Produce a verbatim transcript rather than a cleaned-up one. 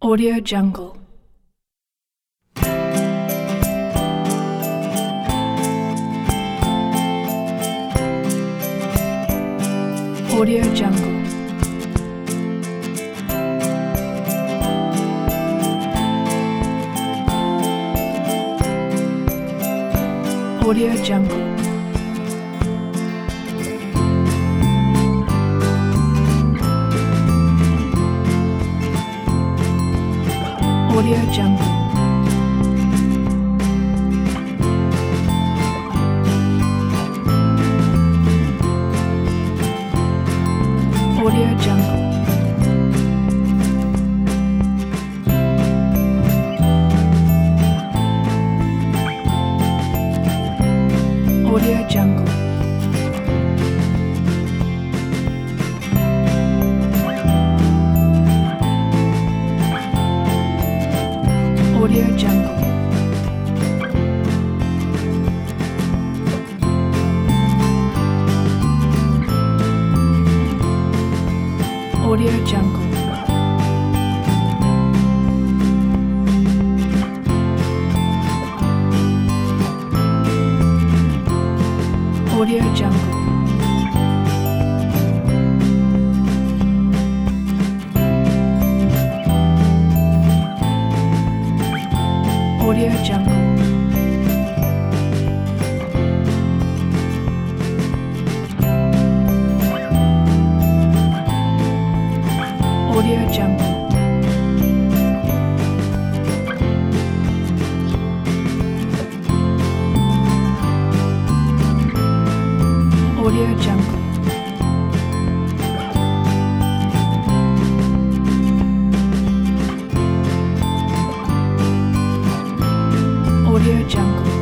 Audio Jungle. Audio Jungle. Audio Jungle. Audio Jungle. Audio Jungle. Audio Jungle. Audio Jungle. Audio Jungle. Audio Jungle. Audio Jungle. Audio Jungle. Audio Jungle. Audio Jungle.